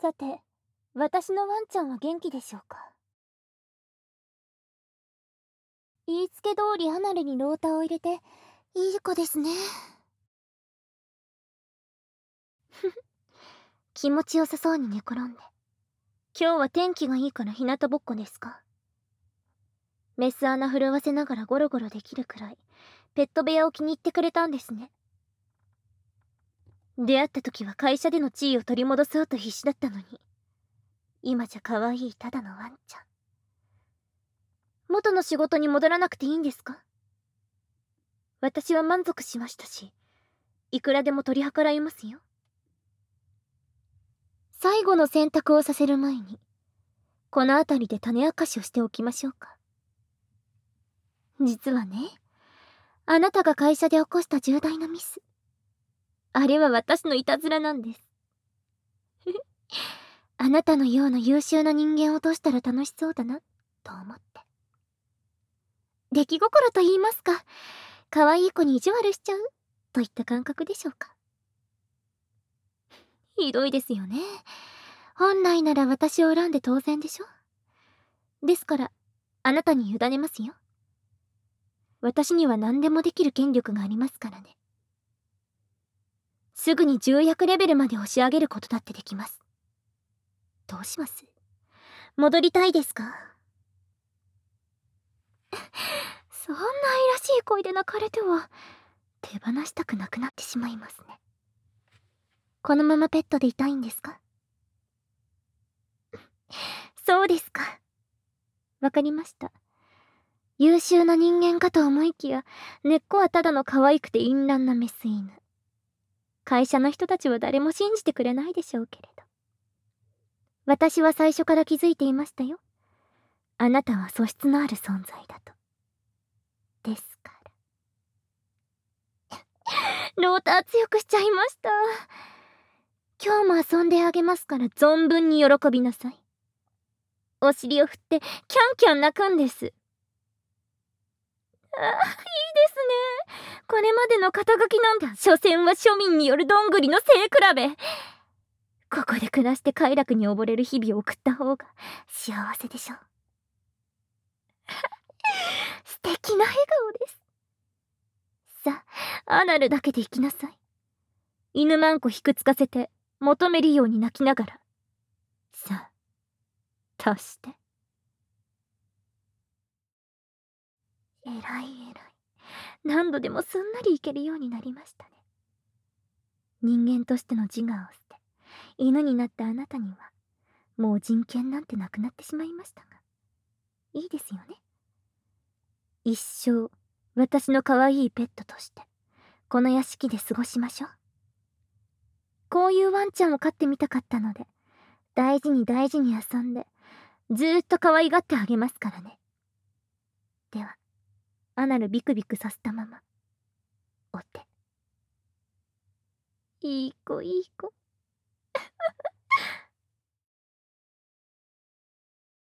さて、私のワンちゃんは元気でしょうか。言いつけ通りアナルにローターを入れて、いい子ですね。気持ちよさそうに寝転んで。今日は天気がいいから日向ぼっこですか。メス穴震わせながらゴロゴロできるくらい、ペット部屋を気に入ってくれたんですね。出会った時は会社での地位を取り戻そうと必死だったのに、今じゃ可愛いただのワンちゃん。元の仕事に戻らなくていいんですか。私は満足しましたし、いくらでも取り計らいますよ。最後の選択をさせる前に、この辺りで種明かしをしておきましょうか。実はね、あなたが会社で起こした重大なミス、あれは私のいたずらなんです。あなたのような優秀な人間を落としたら楽しそうだなと思って。出来心と言いますか、可愛い子に意地悪しちゃうといった感覚でしょうか。ひどいですよね。本来なら私を恨んで当然でしょ。ですから、あなたに委ねますよ。私には何でもできる権力がありますからね。すぐに重役レベルまで押し上げることだってできます。どうします？戻りたいですか？そんな愛らしい声で泣かれては、手放したくなくなってしまいますね。このままペットでいたいんですか？そうですか。わかりました。優秀な人間かと思いきや、根っこはただの可愛くて淫乱なメス犬。会社の人たちは誰も信じてくれないでしょうけれど。私は最初から気づいていましたよ。あなたは素質のある存在だと。ですから。ローター強くしちゃいました。今日も遊んであげますから存分に喜びなさい。お尻を振ってキャンキャン泣くんです。ああ、いいですね。これまでの肩書きなんだ。所詮は庶民によるどんぐりの背比べ。ここで暮らして快楽に溺れる日々を送った方が幸せでしょう。素敵な笑顔です。さあ、アナルだけで行きなさい。犬マンコひくつかせて求めるように泣きながら。さあ、足して。えらいえらい。何度でもすんなりいけるようになりましたね。人間としての自我を捨て、犬になったあなたには、もう人権なんてなくなってしまいましたが。いいですよね。一生、私の可愛いペットとして、この屋敷で過ごしましょう。こういうワンちゃんを飼ってみたかったので、大事に大事に遊んで、ずーっと可愛がってあげますからね。では、アナルビクビクさせたまま、お手。いい子いい子。